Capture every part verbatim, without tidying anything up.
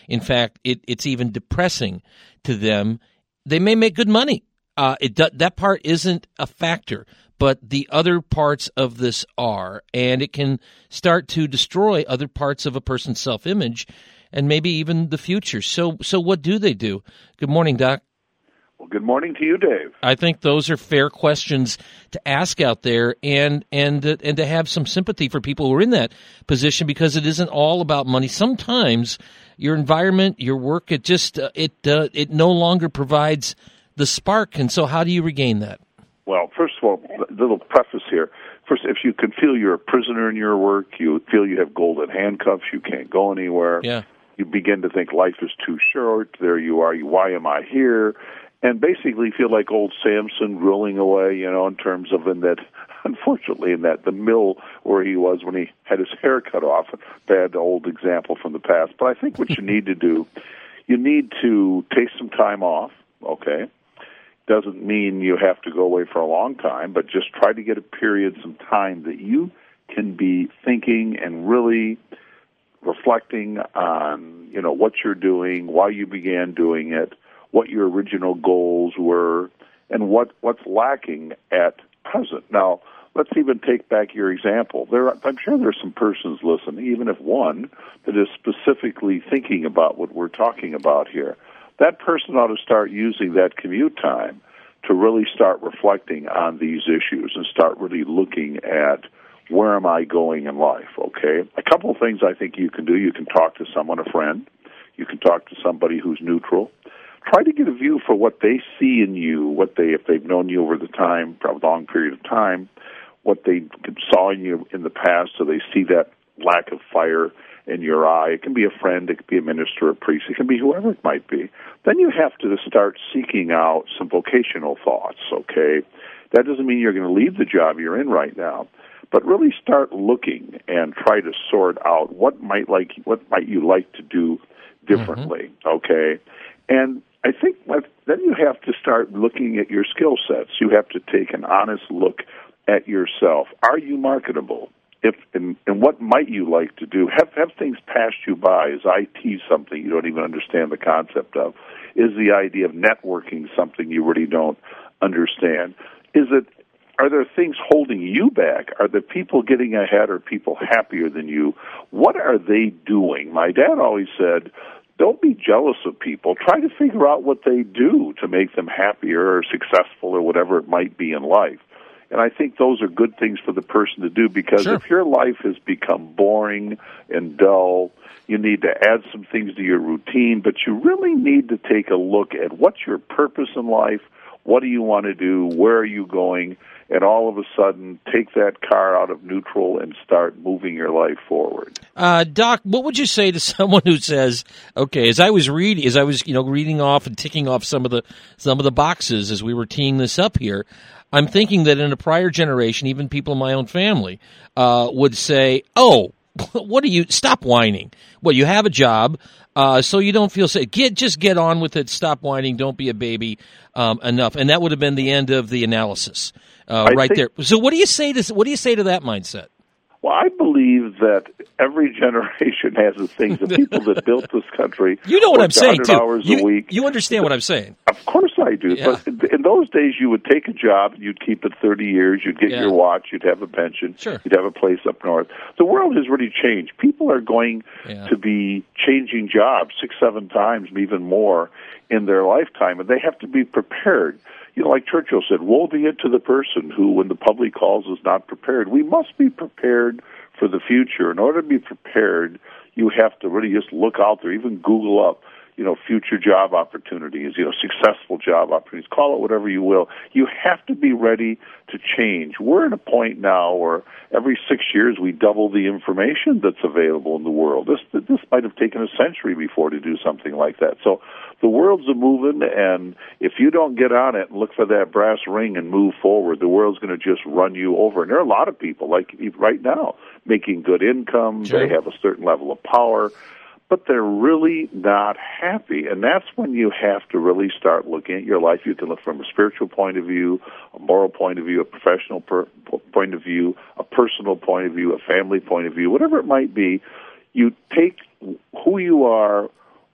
In fact, it, it's even depressing to them. They may make good money. Uh, it that part isn't a factor, but the other parts of this are, and it can start to destroy other parts of a person's self-image and maybe even the future. So, so what do they do? Good morning, Doc. Well, good morning to you, Dave. I think those are fair questions to ask out there, and and uh, and to have some sympathy for people who are in that position, because it isn't all about money. Sometimes your environment, your work, it just uh, it uh, it no longer provides the spark, and so how do you regain that? Well, first of all, a little preface here. First, if you can feel you're a prisoner in your work, you feel you have golden handcuffs, you can't go anywhere. Yeah. You begin to think life is too short. There you are. You, why am I here? And basically feel like old Samson drilling away, you know, in terms of in that, unfortunately, in that the mill where he was when he had his hair cut off. Bad old example from the past. But I think what you need to do, you need to take some time off, okay? Doesn't mean you have to go away for a long time, but just try to get a period, some time that you can be thinking and really reflecting on, you know, what you're doing, why you began doing it, what your original goals were, and what, what's lacking at present. Now, let's even take back your example. There, I'm sure there's some persons listening, even if one, that is specifically thinking about what we're talking about here. That person ought to start using that commute time to really start reflecting on these issues and start really looking at where am I going in life, okay? A couple of things I think you can do. You can talk to someone, a friend. You can talk to somebody who's neutral. Try to get a view for what they see in you, what they, if they've known you over the time, for a long period of time, what they saw in you in the past, so they see that lack of fire in your eye. It can be a friend, it can be a minister, a priest, it can be whoever it might be. Then you have to start seeking out some vocational thoughts, okay? That doesn't mean you're going to leave the job you're in right now, but really start looking and try to sort out what might like what might you like to do differently, mm-hmm. okay? And I think then you have to start looking at your skill sets. You have to take an honest look at yourself. Are you marketable? If and, and what might you like to do? Have have things pass you by? Is I T something you don't even understand the concept of? Is the idea of networking something you really don't understand? Is it? Are there things holding you back? Are the people getting ahead? Are people happier than you? What are they doing? My dad always said, don't be jealous of people. Try to figure out what they do to make them happier or successful or whatever it might be in life. And I think those are good things for the person to do, because sure. if your life has become boring and dull, you need to add some things to your routine, but you really need to take a look at what's your purpose in life, what do you want to do, where are you going, and all of a sudden take that car out of neutral and start moving your life forward. Uh, Doc, what would you say to someone who says, okay, as I was reading, as I was, you know, reading off and ticking off some of the some of the boxes as we were teeing this up here, I'm thinking that in a prior generation, even people in my own family uh, would say, oh, what do you, stop whining. Well, you have a job, uh, so you don't feel sick. Get, just get on with it. Stop whining. Don't be a baby. Um, enough. And that would have been the end of the analysis uh, right there. So what do you say to, what do you say to that mindset? Well, I believe that every generation has the things. The people that built this country, you know what I'm saying too. Hours you, a week. You understand what I'm saying? Of course I do. Yeah. But in those days, you would take a job, and you'd keep it thirty years. You'd get yeah. your watch. You'd have a pension. Sure. You'd have a place up north. The world has really changed. People are going yeah. to be changing jobs six, seven times, even more in their lifetime, and they have to be prepared. You know, like Churchill said, woe be it to the person who, when the public calls, is not prepared. We must be prepared for the future. In order to be prepared, you have to really just look out there, even Google up, you know, future job opportunities, you know, successful job opportunities, call it whatever you will. You have to be ready to change. We're at a point now where every six years we double the information that's available in the world. This this might have taken a century before to do something like that. So the world's a moving, and if you don't get on it and look for that brass ring and move forward, the world's going to just run you over. And there are a lot of people, like right now, making good income. Sure. They have a certain level of power, but they're really not happy. And that's when you have to really start looking at your life. You can look from a spiritual point of view, a moral point of view, a professional per- point of view, a personal point of view, a family point of view, whatever it might be. You take who you are,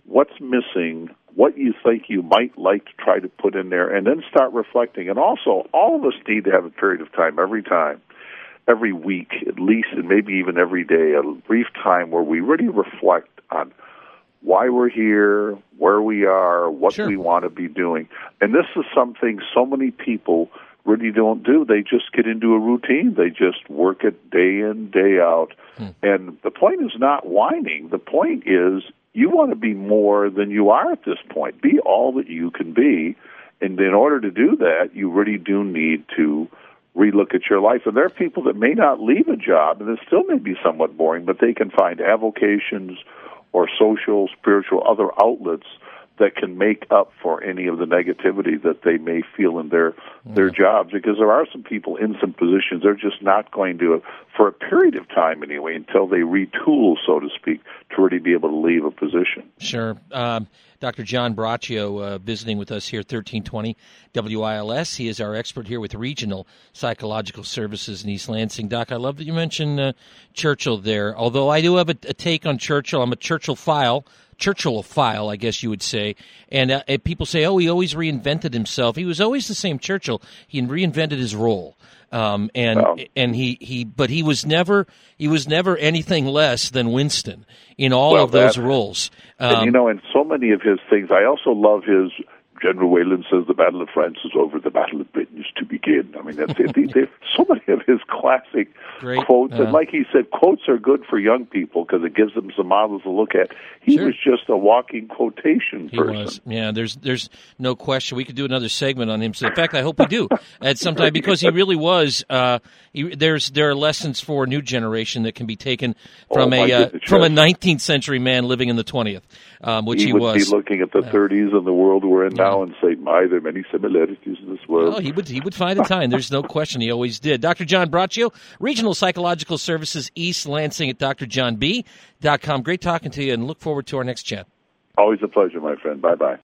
what's missing, what you think you might like to try to put in there, and then start reflecting. And also, all of us need to have a period of time every time, every week at least, and maybe even every day, a brief time where we really reflect on why we're here, where we are, what Sure. we want to be doing. And this is something so many people really don't do. They just get into a routine. They just work it day in, day out. Hmm. And the point is not whining. The point is you want to be more than you are at this point. Be all that you can be. And in order to do that, you really do need to relook at your life. And there are people that may not leave a job, and it still may be somewhat boring, but they can find avocations or social, spiritual, other outlets that can make up for any of the negativity that they may feel in their their jobs. Because there are some people in some positions, they're just not going to, for a period of time anyway, until they retool, so to speak, to really be able to leave a position. Sure. Um, Doctor John Braccio uh, visiting with us here, thirteen twenty W I L S. He is our expert here with Regional Psychological Services in East Lansing. Doc, I love that you mentioned uh, Churchill there, although I do have a, a take on Churchill. I'm a Churchill-phile. Churchill-phile, I guess you would say. And, uh, and people say, oh, he always reinvented himself. He was always the same Churchill. He reinvented his role. Um, and well, and he, he but he was never he was never anything less than Winston in all well, of those that, roles. Um, and, you know, in so many of his things, I also love his General Wayland says the Battle of France is over, the Battle of Britain is to begin. I mean, that's it. There's so many of his classic Great. quotes. Uh, and like he said, quotes are good for young people because it gives them some models to look at. He sure. was just a walking quotation he person. Was. Yeah, there's there's no question. We could do another segment on him. So in fact, I hope we do at some time because he really was. Uh, he, there's there are lessons for a new generation that can be taken from oh, a uh, goodness, from yes. a nineteenth century man living in the twentieth, um, which he, he would was. be looking at the thirties and the world we're in yeah. now and say, "My, there are many similarities in this world." Well, he would he would find a time. There's no question. He always did. Doctor John Braccio, Regional Psychological Services, East Lansing at D R John B dot com. Great talking to you, and look forward to our next chat. Always a pleasure, my friend. Bye bye.